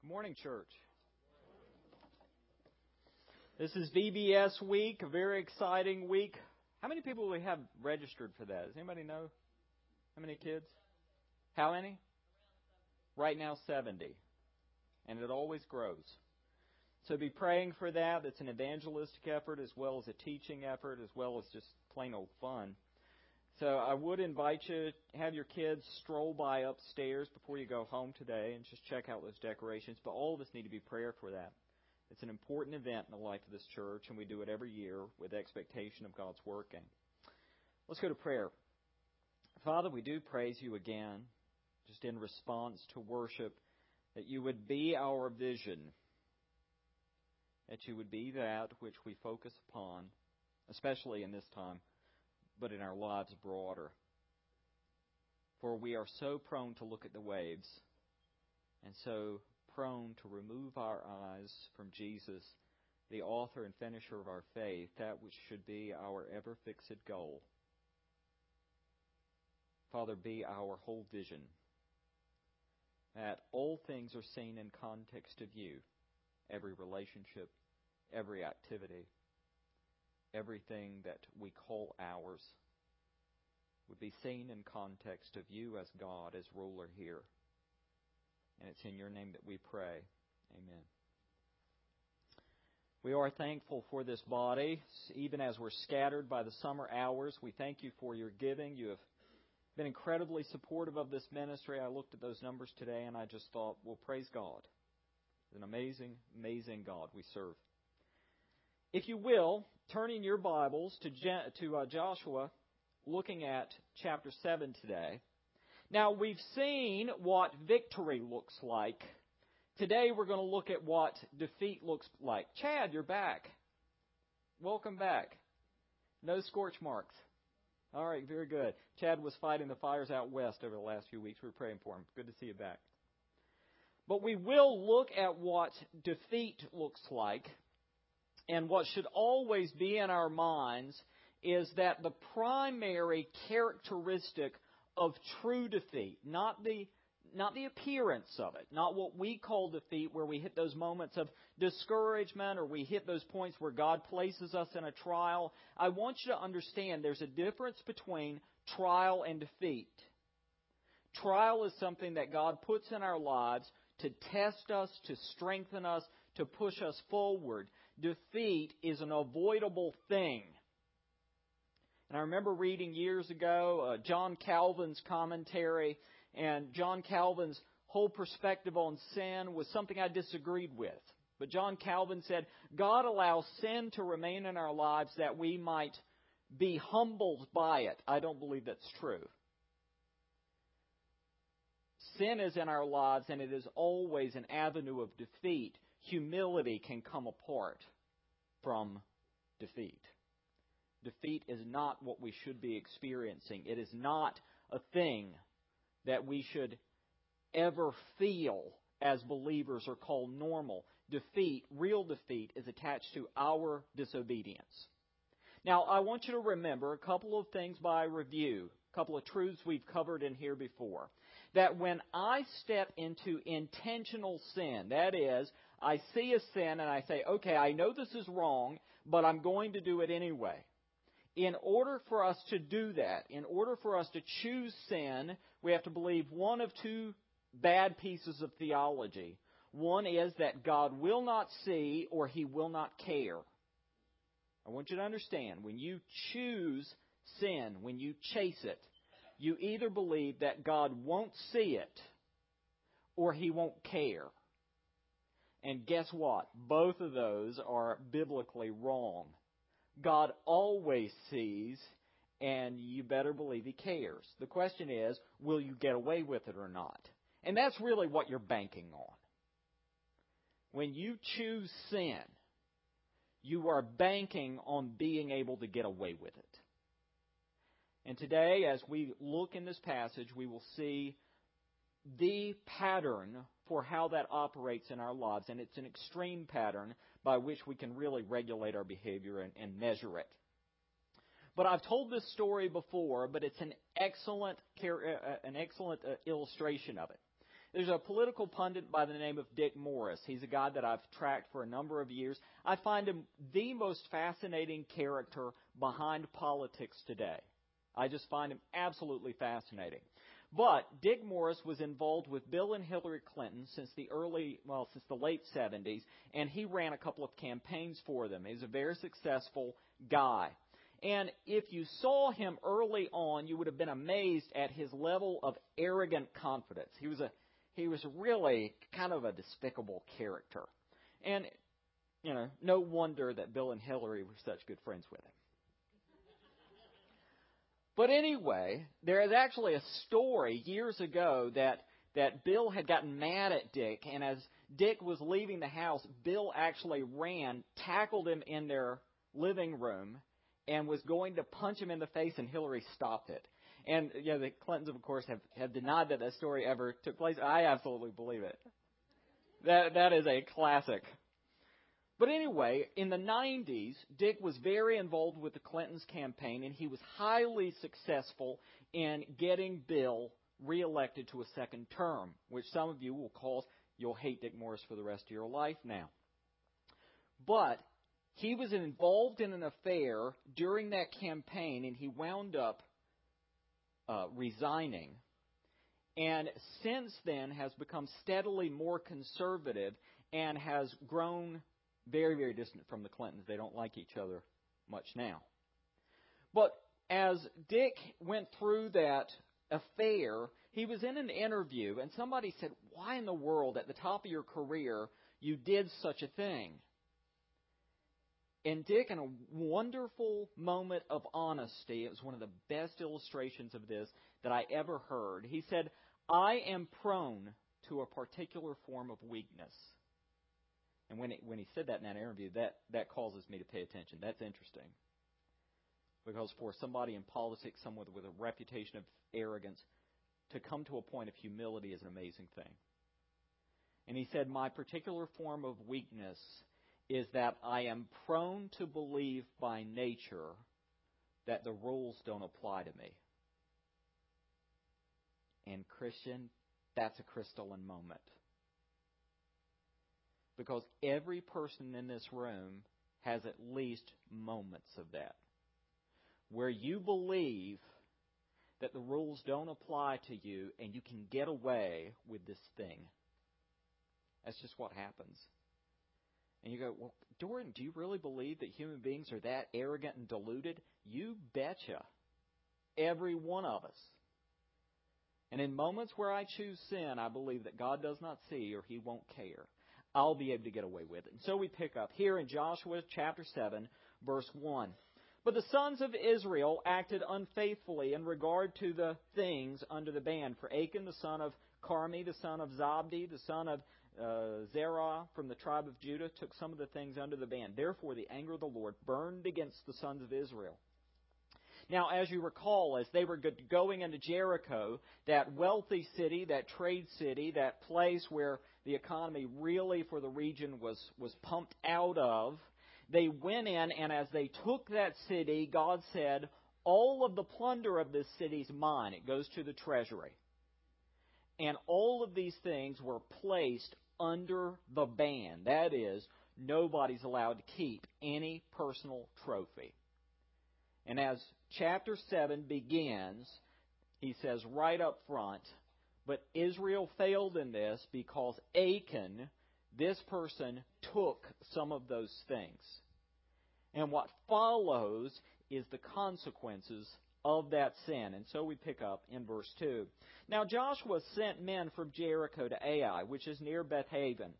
Good morning, church. This is VBS week, a very exciting week. How many people do we have registered for that? Does anybody know? How many kids? How many? Right now, 70. And it always grows. So be praying for that. It's an evangelistic effort as well as a teaching effort as well as just plain old fun. So I would invite you to have your kids stroll by upstairs before you go home today and just check out those decorations. But all of us need to be prayer for that. It's an important event in the life of this church, and we do it every year with expectation of God's working. Let's go to prayer. Father, we do praise you again, just in response to worship, that you would be our vision, that you would be that which we focus upon, especially in this time, but in our lives broader. For we are so prone to look at the waves and so prone to remove our eyes from Jesus, the author and finisher of our faith, that which should be our ever-fixed goal. Father, be our whole vision, that all things are seen in context of you, every relationship, every activity, everything that we call ours would be seen in context of you as God, as ruler here. And it's in your name that we pray. Amen. We are thankful for this body, even as we're scattered by the summer hours. We thank you for your giving. You have been incredibly supportive of this ministry. I looked at those numbers today and I just thought, well, praise God. It's an amazing, amazing God we serve. If you will, turn in your Bibles to Joshua, looking at chapter 7 today. Now, we've seen what victory looks like. Today, we're going to look at what defeat looks like. Chad, you're back. Welcome back. No scorch marks. All right, very good. Chad was fighting the fires out west over the last few weeks. We were praying for him. Good to see you back. But we will look at what defeat looks like. And what should always be in our minds is that the primary characteristic of true defeat, not the appearance of it, not what we call defeat, where we hit those moments of discouragement or we hit those points where God places us in a trial. I want you to understand there's a difference between trial and defeat. Trial is something that God puts in our lives to test us, to strengthen us, to push us forward. Defeat is an avoidable thing. And I remember reading years ago John Calvin's commentary, and John Calvin's whole perspective on sin was something I disagreed with. But John Calvin said, God allows sin to remain in our lives that we might be humbled by it. I don't believe that's true. Sin is in our lives, and it is always an avenue of defeat. Humility can come apart from defeat. Defeat is not what we should be experiencing. It is not a thing that we should ever feel as believers or call normal. Defeat, real defeat, is attached to our disobedience. Now, I want you to remember a couple of things by review, a couple of truths we've covered in here before. That when I step into intentional sin, that is, I see a sin and I say, okay, I know this is wrong, but I'm going to do it anyway. In order for us to do that, in order for us to choose sin, we have to believe one of two bad pieces of theology. One is that God will not see or He will not care. I want you to understand, when you choose sin, when you chase it, you either believe that God won't see it or He won't care. And guess what? Both of those are biblically wrong. God always sees, and you better believe He cares. The question is, will you get away with it or not? And that's really what you're banking on. When you choose sin, you are banking on being able to get away with it. And today, as we look in this passage, we will see the pattern for how that operates in our lives. And it's an extreme pattern by which we can really regulate our behavior and measure it. But I've told this story before, but it's an excellent illustration of it. There's a political pundit by the name of Dick Morris. He's a guy that I've tracked for a number of years. I find him the most fascinating character behind politics today. I just find him absolutely fascinating. But Dick Morris was involved with Bill and Hillary Clinton since the late 70s, and he ran a couple of campaigns for them. He's a very successful guy. And if you saw him early on, you would have been amazed at his level of arrogant confidence. He was really kind of a despicable character. And, no wonder that Bill and Hillary were such good friends with him. But anyway, there is actually a story years ago that Bill had gotten mad at Dick, and as Dick was leaving the house, Bill actually ran, tackled him in their living room, and was going to punch him in the face, and Hillary stopped it. And the Clintons, of course, have denied that story ever took place. I absolutely believe it. That is a classic. But anyway, in the 90s, Dick was very involved with the Clintons' campaign, and he was highly successful in getting Bill reelected to a second term, which some of you will call, you'll hate Dick Morris for the rest of your life now. But he was involved in an affair during that campaign, and he wound up resigning. And since then has become steadily more conservative and has grown very, very distant from the Clintons. They don't like each other much now. But as Dick went through that affair, he was in an interview, and somebody said, "Why in the world, at the top of your career, you did such a thing?" And Dick, in a wonderful moment of honesty, it was one of the best illustrations of this that I ever heard. He said, "I am prone to a particular form of weakness." And when he said that in that interview, that causes me to pay attention. That's interesting. Because for somebody in politics, someone with a reputation of arrogance, to come to a point of humility is an amazing thing. And he said, "My particular form of weakness is that I am prone to believe by nature that the rules don't apply to me." And Christian, that's a crystalline moment. Because every person in this room has at least moments of that, where you believe that the rules don't apply to you and you can get away with this thing. That's just what happens. And you go, "Well, Jordan, do you really believe that human beings are that arrogant and deluded?" You betcha. Every one of us. And in moments where I choose sin, I believe that God does not see or He won't care. I'll be able to get away with it. And so we pick up here in Joshua chapter 7, verse 1. "But the sons of Israel acted unfaithfully in regard to the things under the ban. For Achan, the son of Carmi, the son of Zabdi, the son of Zerah from the tribe of Judah, took some of the things under the ban. Therefore the anger of the Lord burned against the sons of Israel." Now, as you recall, as they were going into Jericho, that wealthy city, that trade city, that place where the economy really for the region was pumped out of, they went in, and as they took that city, God said, "All of the plunder of this city is mine. It goes to the treasury." And all of these things were placed under the ban. That is, nobody's allowed to keep any personal trophy. And as chapter 7 begins, he says right up front, "But Israel failed in this because Achan, this person, took some of those things." And what follows is the consequences of that sin. And so we pick up in verse 2. "Now Joshua sent men from Jericho to Ai, which is near Bethaven,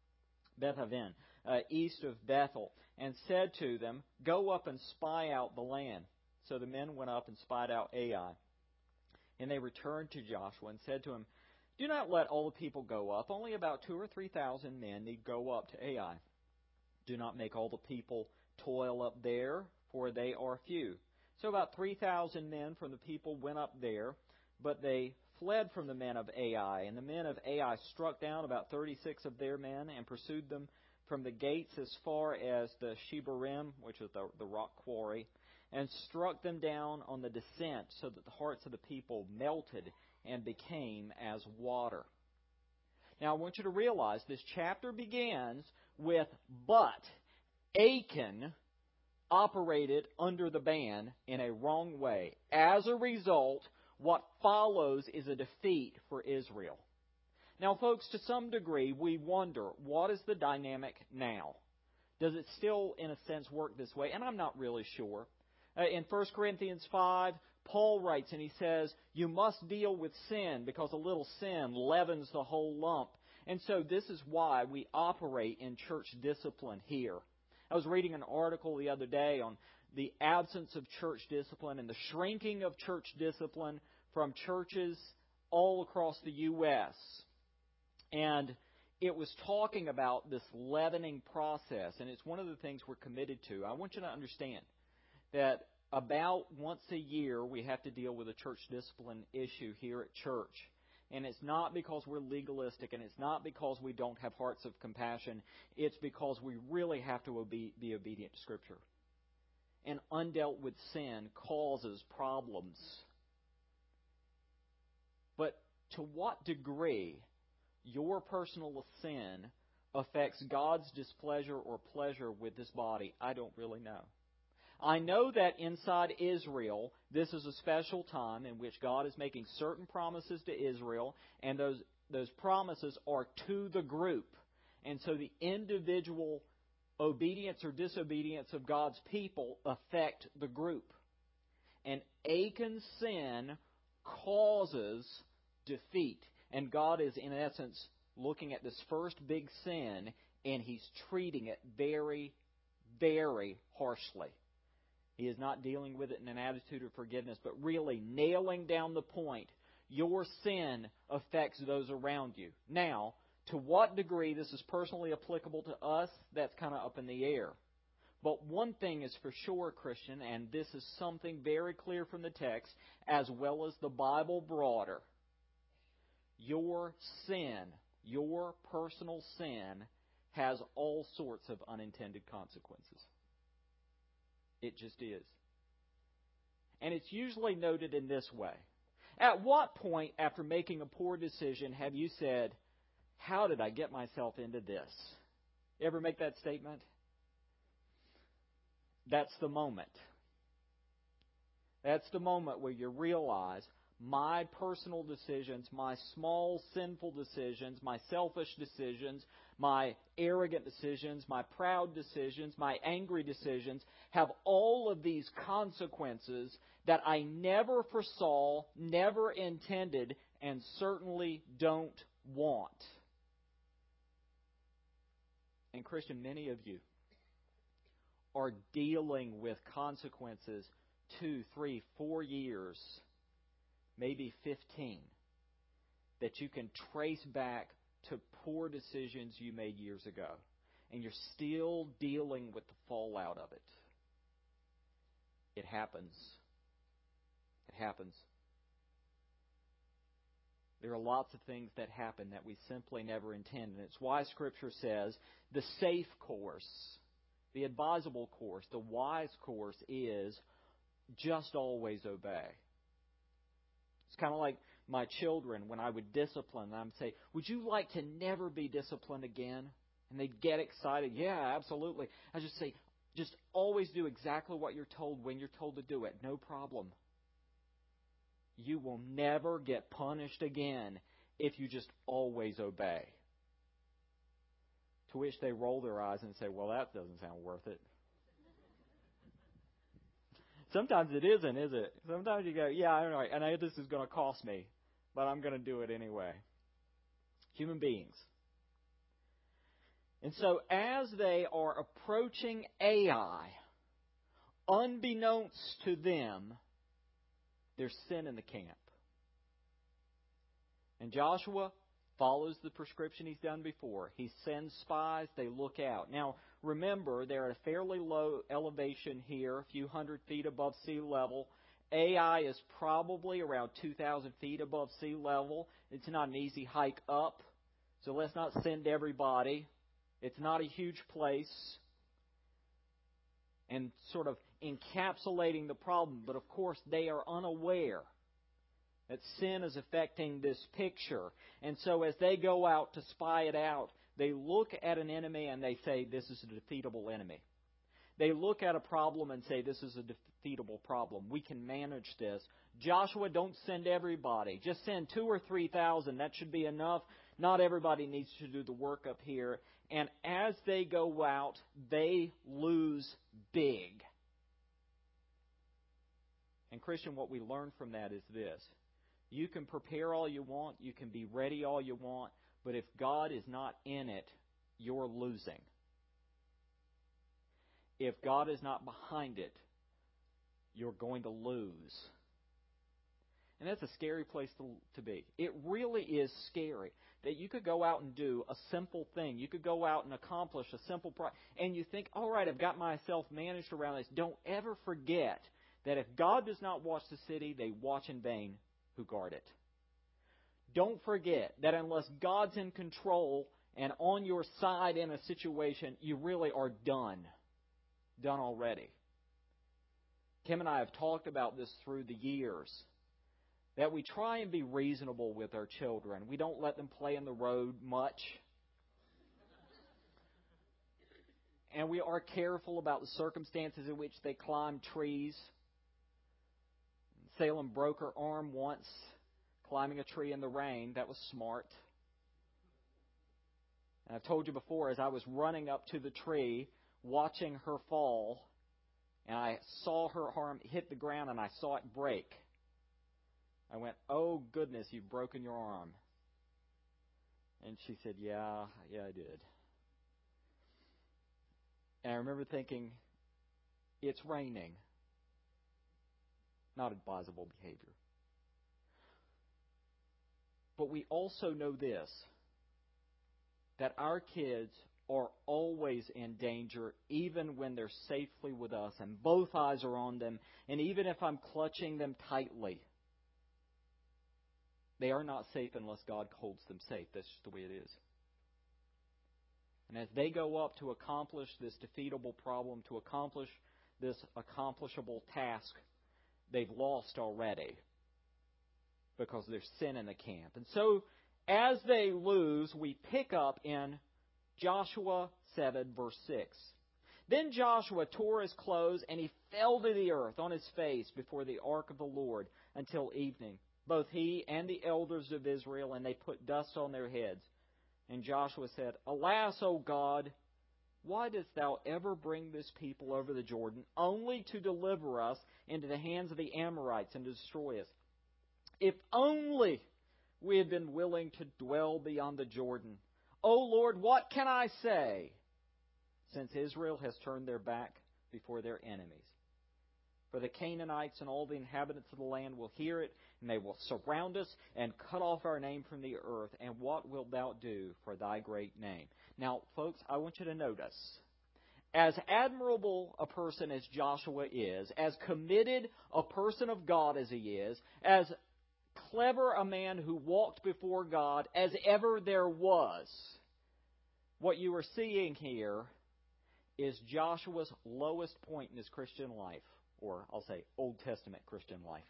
east of Bethel, and said to them, 'Go up and spy out the land.' So the men went up and spied out Ai. And they returned to Joshua and said to him, 'Do not let all the people go up. Only about 2,000 or 3,000 men need go up to Ai. Do not make all the people toil up there, for they are few.' So about 3,000 men from the people went up there, but they fled from the men of Ai. And the men of Ai struck down about 36 of their men and pursued them from the gates as far as the Shebarim, which is the rock quarry, and struck them down on the descent, so that the hearts of the people melted and became as water. Now I want you to realize this chapter begins with, but Achan operated under the ban in a wrong way. As a result, what follows is a defeat for Israel. Now, folks, to some degree, we wonder, what is the dynamic now? Does it still, in a sense, work this way? And I'm not really sure. In 1 Corinthians 5, Paul writes and he says, you must deal with sin because a little sin leavens the whole lump. And so this is why we operate in church discipline here. I was reading an article the other day on the absence of church discipline and the shrinking of church discipline from churches all across the U.S. And it was talking about this leavening process, and it's one of the things we're committed to. I want you to understand that about once a year we have to deal with a church discipline issue here at church. And it's not because we're legalistic, and it's not because we don't have hearts of compassion. It's because we really have to be obedient to Scripture. And undealt with sin causes problems. But to what degree your personal sin affects God's displeasure or pleasure with this body, I don't really know. I know that inside Israel, this is a special time in which God is making certain promises to Israel, and those promises are to the group. And so the individual obedience or disobedience of God's people affect the group. And Achan's sin causes defeat. And God is, in essence, looking at this first big sin, and He's treating it very, very harshly. He is not dealing with it in an attitude of forgiveness, but really nailing down the point. Your sin affects those around you. Now, to what degree this is personally applicable to us, that's kind of up in the air. But one thing is for sure, Christian, and this is something very clear from the text, as well as the Bible broader. Your sin, your personal sin, has all sorts of unintended consequences. It just is. And it's usually noted in this way. At what point, after making a poor decision, have you said, how did I get myself into this? You ever make that statement? That's the moment. That's the moment where you realize my personal decisions, my small sinful decisions, my selfish decisions, my arrogant decisions, my proud decisions, my angry decisions have all of these consequences that I never foresaw, never intended, and certainly don't want. And Christian, many of you are dealing with consequences 2, 3, 4 years, maybe 15, that you can trace back to poor decisions you made years ago. And you're still dealing with the fallout of it. It happens. It happens. There are lots of things that happen that we simply never intend. And it's why Scripture says the safe course, the advisable course, the wise course is just always obey. It's kind of like my children when I would discipline them. I would say, would you like to never be disciplined again? And they'd get excited. Yeah, absolutely. I just say, just always do exactly what you're told when you're told to do it. No problem. You will never get punished again if you just always obey. To which they roll their eyes and say, well, that doesn't sound worth it. Sometimes it isn't, is it? Sometimes you go, yeah, I know this is going to cost me, but I'm going to do it anyway. Human beings. And so as they are approaching Ai, unbeknownst to them, there's sin in the camp. And Joshua follows the prescription he's done before. He sends spies, they look out. Now, remember, they're at a fairly low elevation here, a few hundred feet above sea level. Ai is probably around 2,000 feet above sea level. It's not an easy hike up, so let's not send everybody. It's not a huge place. And sort of encapsulating the problem, but of course they are unaware that sin is affecting this picture. And so as they go out to spy it out, they look at an enemy and they say, this is a defeatable enemy. They look at a problem and say, this is a defeatable problem. We can manage this. Joshua, don't send everybody. Just send 2,000 or 3,000. That should be enough. Not everybody needs to do the work up here. And as they go out, they lose big. And Christian, what we learn from that is this. You can prepare all you want. You can be ready all you want. But if God is not in it, you're losing. If God is not behind it, you're going to lose. And that's a scary place to be. It really is scary that you could go out and do a simple thing. You could go out and accomplish a simple project. And you think, all right, I've got myself managed around this. Don't ever forget that if God does not watch the city, they watch in vain who guard it. Don't forget that unless God's in control and on your side in a situation, you really are done. Done already. Kim and I have talked about this through the years, that we try and be reasonable with our children. We don't let them play in the road much. And we are careful about the circumstances in which they climb trees. Salem broke her arm once climbing a tree in the rain. That was smart. And I've told you before, as I was running up to the tree, watching her fall, and I saw her arm hit the ground and I saw it break, I went, oh goodness, you've broken your arm. And she said, yeah, I did. And I remember thinking, it's raining. Not advisable behavior. But we also know this, that our kids are always in danger, even when they're safely with us and both eyes are on them, and even if I'm clutching them tightly, they are not safe unless God holds them safe. That's just the way it is. And as they go up to accomplish this defeatable problem, to accomplish this accomplishable task, they've lost already because there's sin in the camp. And so, as they lose, we pick up in Joshua 7, verse 6. Then Joshua tore his clothes, and he fell to the earth on his face before the ark of the Lord until evening, both he and the elders of Israel, and they put dust on their heads. And Joshua said, Alas, O God, why didst thou ever bring this people over the Jordan, only to deliver us into the hands of the Amorites and to destroy us? If only we had been willing to dwell beyond the Jordan. O Lord, what can I say, since Israel has turned their back before their enemies? For the Canaanites and all the inhabitants of the land will hear it, and they will surround us and cut off our name from the earth. And what wilt thou do for thy great name? Now, folks, I want you to notice, as admirable a person as Joshua is, as committed a person of God as he is, as clever a man who walked before God as ever there was, what you are seeing here is Joshua's lowest point in his Christian life, or I'll say Old Testament Christian life.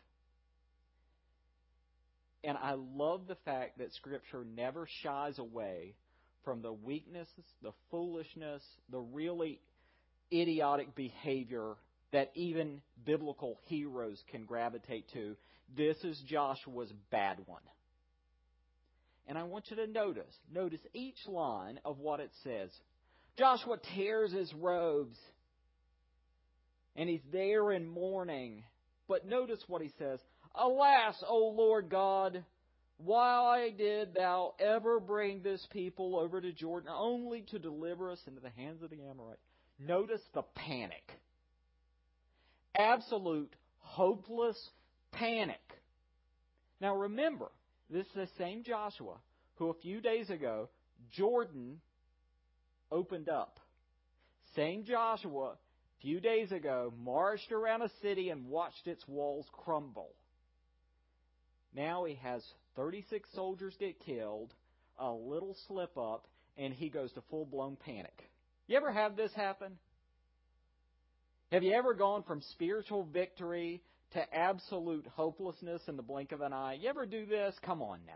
And I love the fact that Scripture never shies away from the weakness, the foolishness, the really idiotic behavior that even biblical heroes can gravitate to. This is Joshua's bad one. And I want you to notice each line of what it says. Joshua tears his robes, and he's there in mourning. But notice what he says. Alas, O Lord God, why did thou ever bring this people over to Jordan only to deliver us into the hands of the Amorites? Notice the panic. Absolute, hopeless panic. Now remember, this is the same Joshua who a few days ago, Jordan opened up. Same Joshua, a few days ago, marched around a city and watched its walls crumble. Now he has 36 soldiers get killed, a little slip up, and he goes to full-blown panic. You ever have this happen? Have you ever gone from spiritual victory to absolute hopelessness in the blink of an eye? You ever do this? Come on now.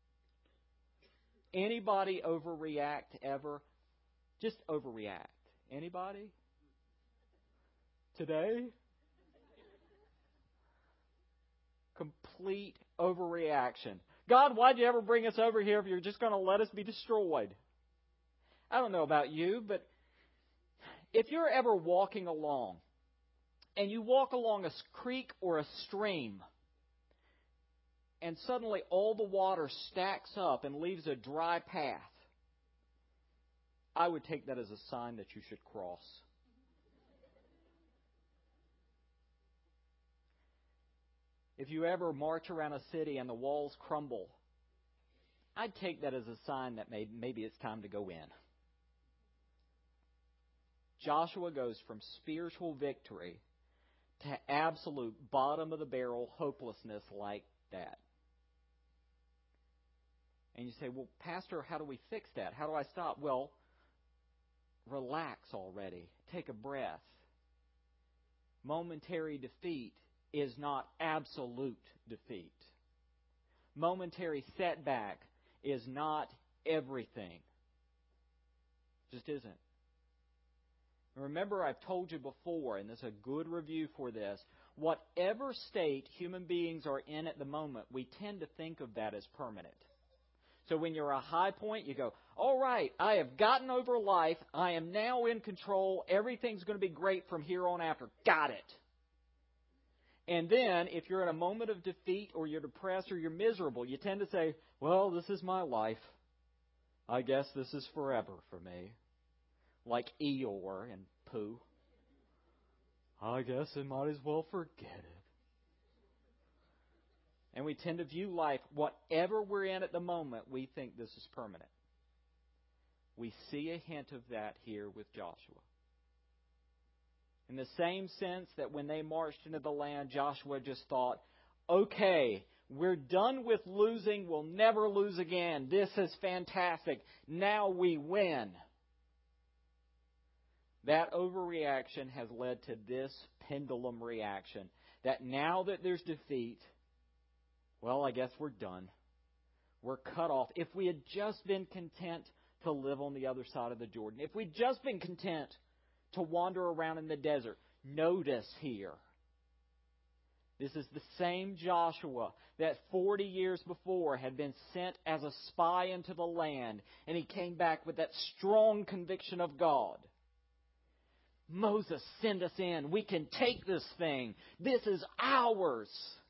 Anybody overreact ever? Just overreact. Anybody? Today? Complete overreaction. God, why'd you ever bring us over here if you're just going to let us be destroyed? I don't know about you, but if you're ever walking along and you walk along a creek or a stream and suddenly all the water stacks up and leaves a dry path, I would take that as a sign that you should cross. If you ever march around a city and the walls crumble, I'd take that as a sign that maybe it's time to go in. Joshua goes from spiritual victory to absolute bottom-of-the-barrel hopelessness like that. And you say, well, Pastor, how do we fix that? How do I stop? Well, relax already. Take a breath. Momentary defeat is not absolute defeat. Momentary setback is not everything. Just isn't. Remember, I've told you before, and this is a good review for this, whatever state human beings are in at the moment, we tend to think of that as permanent. So when you're at a high point, you go, all right, I have gotten over life. I am now in control. Everything's going to be great from here on after. Got it. And then, if you're in a moment of defeat or you're depressed or you're miserable, you tend to say, well, this is my life. I guess this is forever for me. Like Eeyore and Pooh. I guess I might as well forget it. And we tend to view life, whatever we're in at the moment, we think this is permanent. We see a hint of that here with Joshua. In the same sense that when they marched into the land, Joshua just thought, okay, we're done with losing. We'll never lose again. This is fantastic. Now we win. That overreaction has led to this pendulum reaction. That now that there's defeat, well, I guess we're done. We're cut off. If we had just been content to live on the other side of the Jordan, if we'd just been content to wander around in the desert, notice here, this is the same Joshua that 40 years before had been sent as a spy into the land, and he came back with that strong conviction of God. Moses, send us in. We can take this thing. This is ours.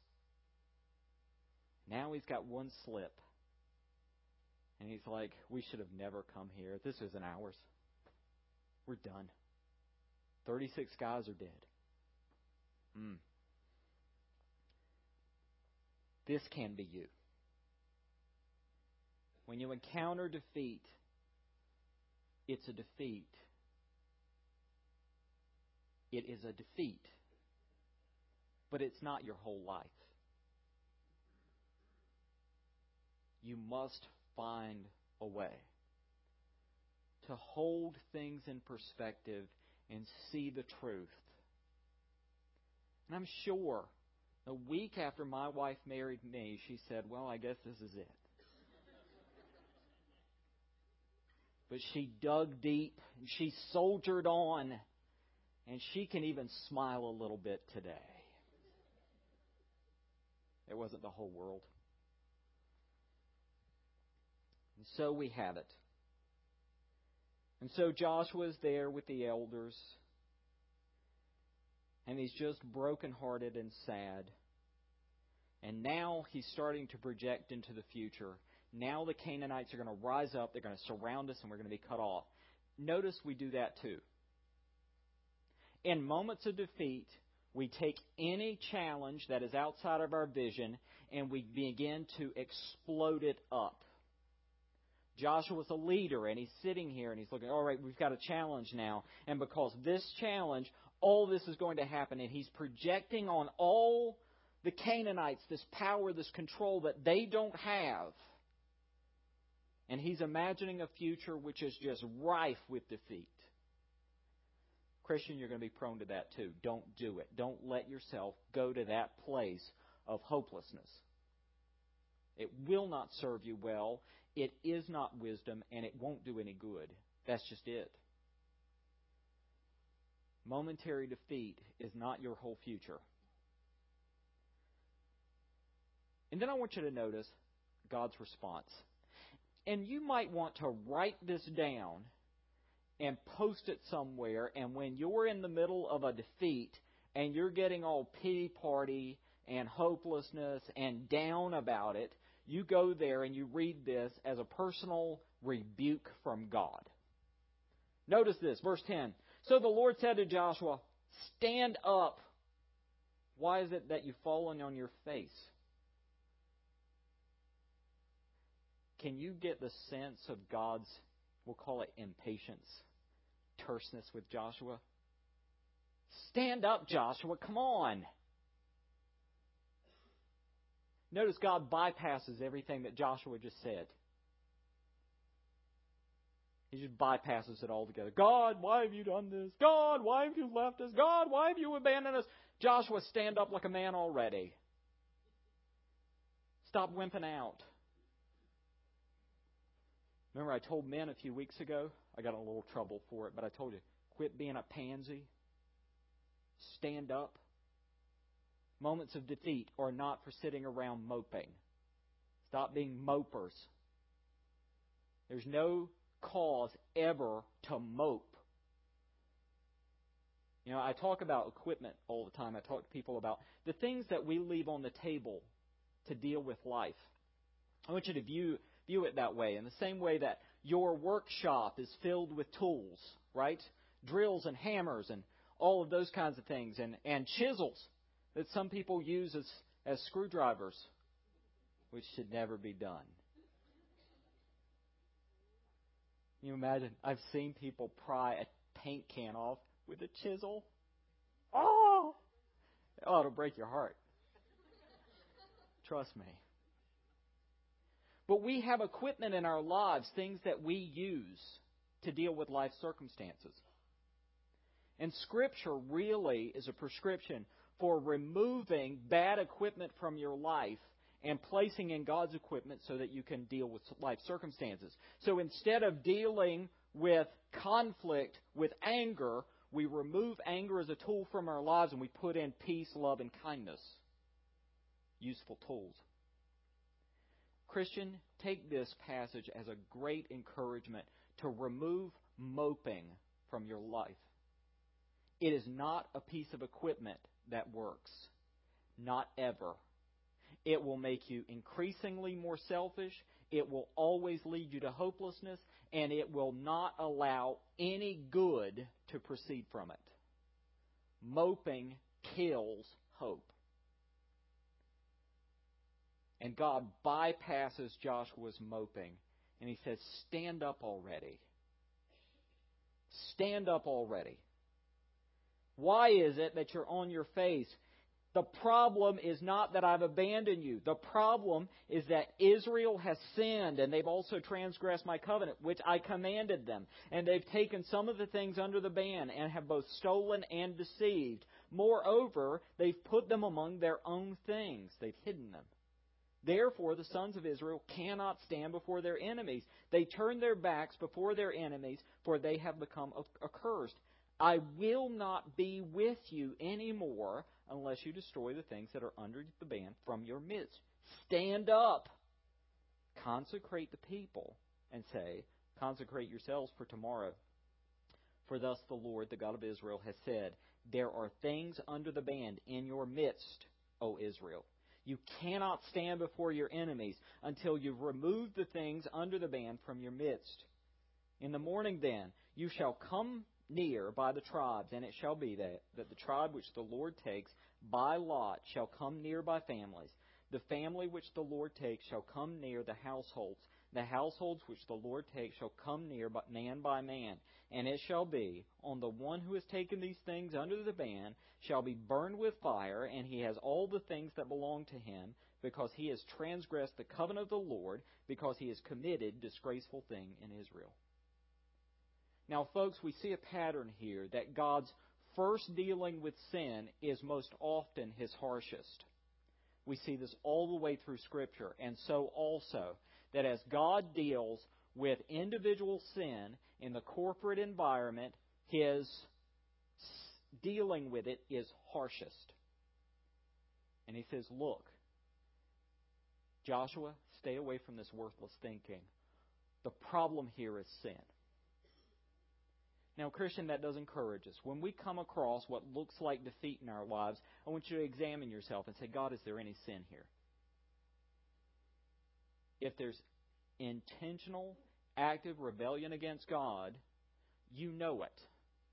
Now he's got one slip. And he's like, we should have never come here. This isn't ours. We're done. 36 guys are dead. This can be you. When you encounter defeat, it's a defeat. It is a defeat. But it's not your whole life. You must find a way to hold things in perspective and see the truth. And I'm sure a week after my wife married me, she said, well, I guess this is it. But she dug deep and she soldiered on, and she can even smile a little bit today. It wasn't the whole world. And so we have it. And so Joshua's there with the elders, and he's just brokenhearted and sad. And now he's starting to project into the future. Now the Canaanites are going to rise up, they're going to surround us, and we're going to be cut off. Notice we do that too. In moments of defeat, we take any challenge that is outside of our vision and we begin to explode it up. Joshua's a leader, and he's sitting here, and he's looking, all right, we've got a challenge now. And because this challenge, all this is going to happen. And he's projecting on all the Canaanites this power, this control that they don't have. And he's imagining a future which is just rife with defeat. Christian, you're going to be prone to that too. Don't do it. Don't let yourself go to that place of hopelessness. It will not serve you well. It is not wisdom, and it won't do any good. That's just it. Momentary defeat is not your whole future. And then I want you to notice God's response. And you might want to write this down and post it somewhere, and when you're in the middle of a defeat and you're getting all pity party and hopelessness and down about it, you go there and you read this as a personal rebuke from God. Notice this, verse 10. So the Lord said to Joshua, stand up. Why is it that you've fallen on your face? Can you get the sense of God's, we'll call it impatience, terseness with Joshua? Stand up, Joshua, come on. Notice God bypasses everything that Joshua just said. He just bypasses it altogether. God, why have you done this? God, why have you left us? God, why have you abandoned us? Joshua, stand up like a man already. Stop wimping out. Remember I told men a few weeks ago, I got in a little trouble for it, but I told you, quit being a pansy. Stand up. Moments of defeat are not for sitting around moping. Stop being mopers. There's no cause ever to mope. You know, I talk about equipment all the time. I talk to people about the things that we leave on the table to deal with life. I want you to view it that way, in the same way that your workshop is filled with tools, right? Drills and hammers and all of those kinds of things, and chisels that some people use as screwdrivers, which should never be done. Can you imagine? I've seen people pry a paint can off with a chisel. Oh! It'll break your heart. Trust me. But we have equipment in our lives, things that we use to deal with life circumstances. And Scripture really is a prescription for removing bad equipment from your life and placing in God's equipment so that you can deal with life circumstances. So instead of dealing with conflict with anger, we remove anger as a tool from our lives and we put in peace, love, and kindness. Useful tools. Christian, take this passage as a great encouragement to remove moping from your life. It is not a piece of equipment that works. Not ever. It will make you increasingly more selfish. It will always lead you to hopelessness. And it will not allow any good to proceed from it. Moping kills hope. And God bypasses Joshua's moping. And He says, stand up already. Stand up already. Why is it that you're on your face? The problem is not that I've abandoned you. The problem is that Israel has sinned and they've also transgressed my covenant, which I commanded them. And they've taken some of the things under the ban and have both stolen and deceived. Moreover, they've put them among their own things. They've hidden them. Therefore, the sons of Israel cannot stand before their enemies. They turn their backs before their enemies, for they have become accursed. I will not be with you anymore unless you destroy the things that are under the ban from your midst. Stand up. Consecrate the people and say, consecrate yourselves for tomorrow. For thus the Lord, the God of Israel, has said, there are things under the ban in your midst, O Israel. You cannot stand before your enemies until you've removed the things under the ban from your midst. In the morning then, you shall come near by the tribes, and it shall be that the tribe which the Lord takes by lot shall come near by families. The family which the Lord takes shall come near the households. The households which the Lord takes shall come near man by man. And it shall be, on the one who has taken these things under the ban shall be burned with fire, and he has all the things that belong to him, because he has transgressed the covenant of the Lord, because he has committed disgraceful thing in Israel. Now, folks, we see a pattern here that God's first dealing with sin is most often His harshest. We see this all the way through Scripture. And so also, that as God deals with individual sin in the corporate environment, His dealing with it is harshest. And He says, look, Joshua, stay away from this worthless thinking. The problem here is sin. Now, Christian, that does encourage us. When we come across what looks like defeat in our lives, I want you to examine yourself and say, God, is there any sin here? If there's intentional, active rebellion against God, you know it.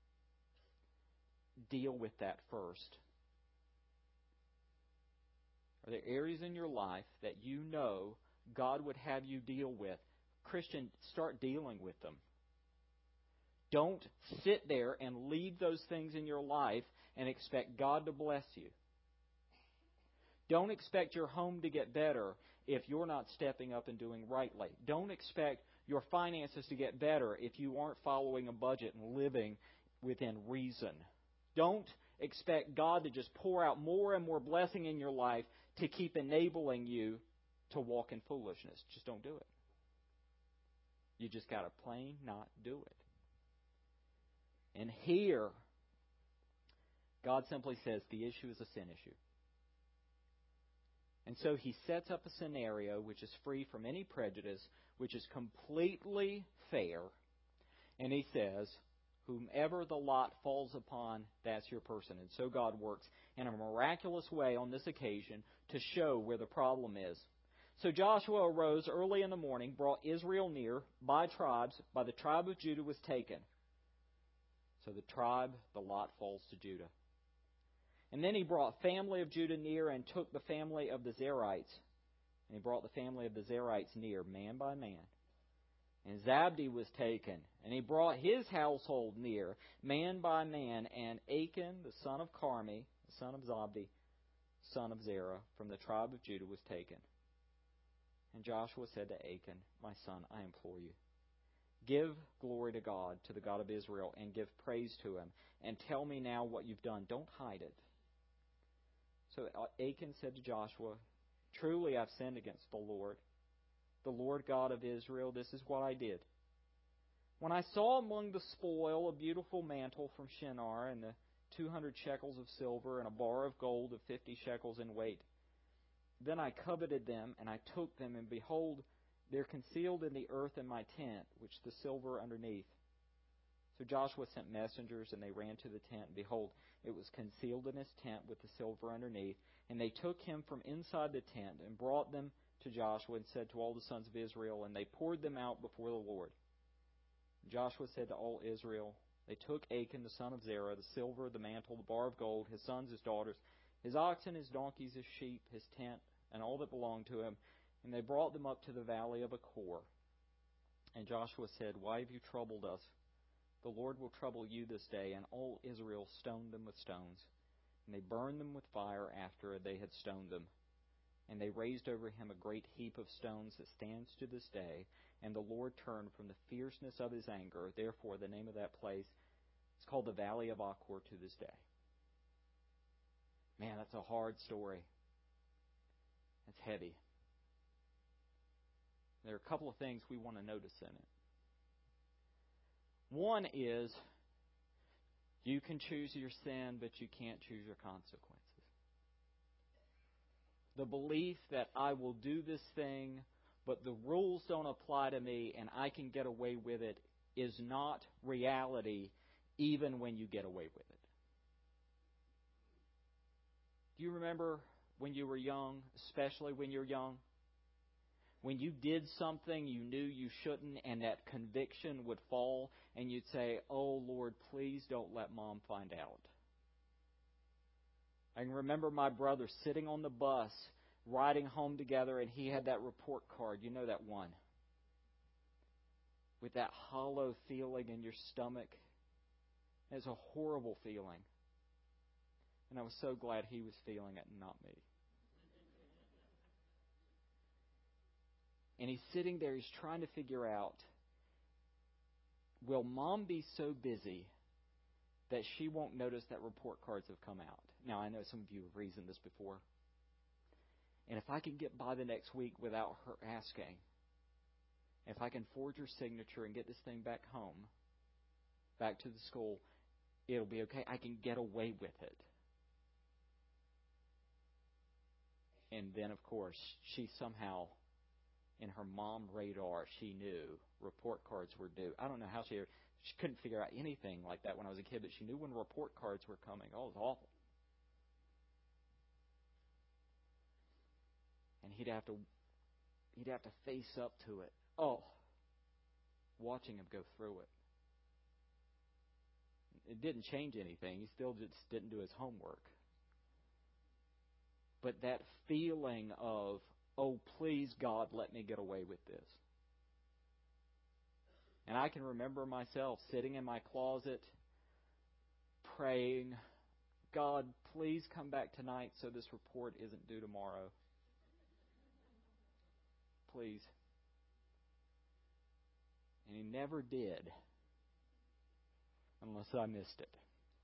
Deal with that first. Are there areas in your life that you know God would have you deal with? Christian, start dealing with them. Don't sit there and leave those things in your life and expect God to bless you. Don't expect your home to get better if you're not stepping up and doing rightly. Don't expect your finances to get better if you aren't following a budget and living within reason. Don't expect God to just pour out more and more blessing in your life to keep enabling you to walk in foolishness. Just don't do it. You just got to plain not do it. And here, God simply says the issue is a sin issue. And so He sets up a scenario which is free from any prejudice, which is completely fair. And He says, whomever the lot falls upon, that's your person. And so God works in a miraculous way on this occasion to show where the problem is. So Joshua arose early in the morning, brought Israel near by tribes. By the tribe of Judah was taken. So the lot falls to Judah. And then he brought family of Judah near and took the family of the Zerites. And he brought the family of the Zerites near, man by man. And Zabdi was taken. And he brought his household near, man by man. And Achan, the son of Carmi, the son of Zabdi, son of Zerah, from the tribe of Judah was taken. And Joshua said to Achan, my son, I implore you, give glory to God, to the God of Israel, and give praise to Him. And tell me now what you've done. Don't hide it. So Achan said to Joshua, truly I've sinned against the Lord God of Israel. This is what I did. When I saw among the spoil a beautiful mantle from Shinar, and the 200 shekels of silver, and a bar of gold of 50 shekels in weight, then I coveted them, and I took them, and behold, they're concealed in the earth in my tent, which the silver underneath. So Joshua sent messengers, and they ran to the tent, and behold, it was concealed in his tent with the silver underneath. And they took him from inside the tent, and brought them to Joshua, and said to all the sons of Israel, and they poured them out before the Lord. And Joshua said to all Israel, they took Achan, the son of Zerah, the silver, the mantle, the bar of gold, his sons, his daughters, his oxen, his donkeys, his sheep, his tent, and all that belonged to him, and they brought them up to the valley of Achor. And Joshua said, why have you troubled us? The Lord will trouble you this day. And all Israel stoned them with stones. And they burned them with fire after they had stoned them. And they raised over him a great heap of stones that stands to this day. And the Lord turned from the fierceness of His anger. Therefore, the name of that place is called the Valley of Achor to this day. Man, that's a hard story. It's heavy. There are a couple of things we want to notice in it. One is, you can choose your sin, but you can't choose your consequences. The belief that I will do this thing, but the rules don't apply to me and I can get away with it, is not reality, even when you get away with it. Do you remember when you were young, especially when you're young? When you did something you knew you shouldn't, and that conviction would fall, and you'd say, oh, Lord, please don't let Mom find out. I can remember my brother sitting on the bus, riding home together, and he had that report card. You know that one? With that hollow feeling in your stomach. It's a horrible feeling. And I was so glad he was feeling it and not me. And he's sitting there, he's trying to figure out, will Mom be so busy that she won't notice that report cards have come out? Now, I know some of you have reasoned this before. And if I can get by the next week without her asking, if I can forge her signature and get this thing back home, back to the school, it'll be okay. I can get away with it. And then, of course, she somehow, in her mom radar, she knew report cards were due. I don't know how she couldn't figure out anything like that when I was a kid, but she knew when report cards were coming. Oh, it was awful. And he'd have to face up to it. Oh, watching him go through it. It didn't change anything. He still just didn't do his homework. But that feeling of, oh, please, God, let me get away with this. And I can remember myself sitting in my closet praying, God, please come back tonight so this report isn't due tomorrow. Please. And he never did, unless I missed it.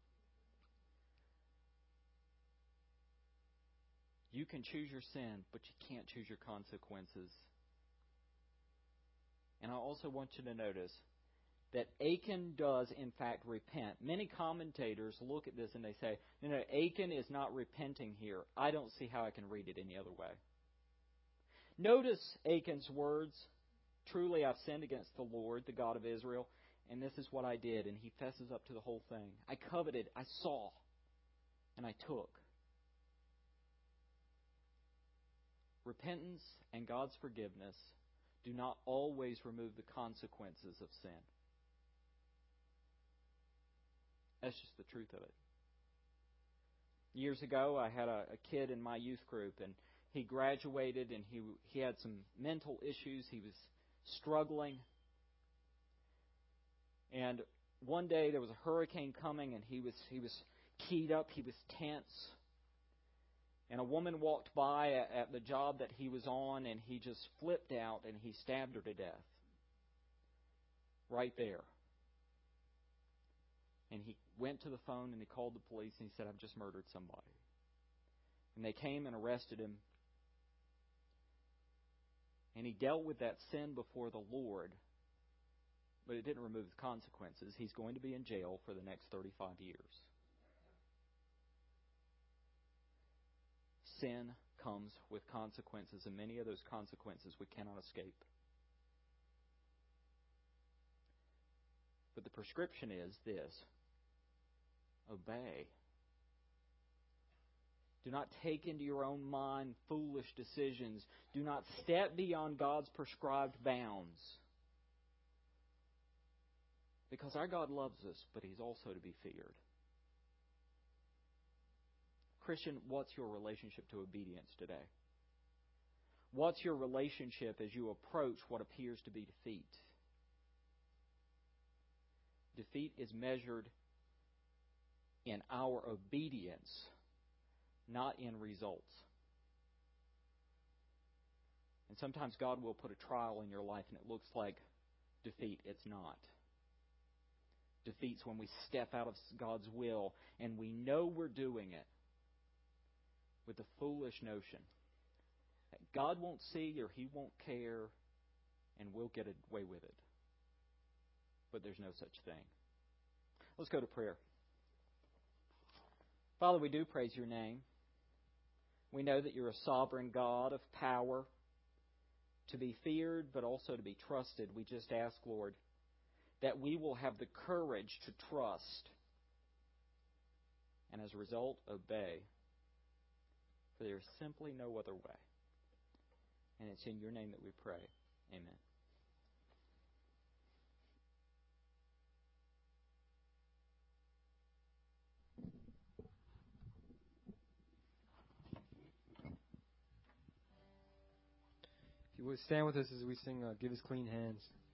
You can choose your sin, but you can't choose your consequences. And I also want you to notice that Achan does, in fact, repent. Many commentators look at this and they say, no, Achan is not repenting here. I don't see how I can read it any other way. Notice Achan's words. Truly, I've sinned against the Lord, the God of Israel, and this is what I did. And he fesses up to the whole thing. I coveted, I saw, and I took. Repentance and God's forgiveness do not always remove the consequences of sin. That's just the truth of it. Years ago, I had a kid in my youth group, and he graduated, and he had some mental issues. He was struggling. And one day there was a hurricane coming, and he was keyed up. He was tense. And a woman walked by at the job that he was on, and he just flipped out, and he stabbed her to death. Right there. And he went to the phone, and he called the police, and he said, I've just murdered somebody. And they came and arrested him. And he dealt with that sin before the Lord, but it didn't remove the consequences. He's going to be in jail for the next 35 years. Sin comes with consequences, and many of those consequences we cannot escape. But the prescription is this: obey. Do not take into your own mind foolish decisions. Do not step beyond God's prescribed bounds. Because our God loves us, but He's also to be feared. Christian, what's your relationship to obedience today? What's your relationship as you approach what appears to be defeat? Defeat is measured in our obedience, not in results. And sometimes God will put a trial in your life and it looks like defeat. It's not. Defeat's when we step out of God's will and we know we're doing it with the foolish notion that God won't see or He won't care and we'll get away with it. But there's no such thing. Let's go to prayer. Father, we do praise Your name. We know that You're a sovereign God of power, to be feared but also to be trusted. We just ask, Lord, that we will have the courage to trust and as a result obey. For there is simply no other way. And it's in Your name that we pray. Amen. If you would stand with us as we sing Give Us Clean Hands.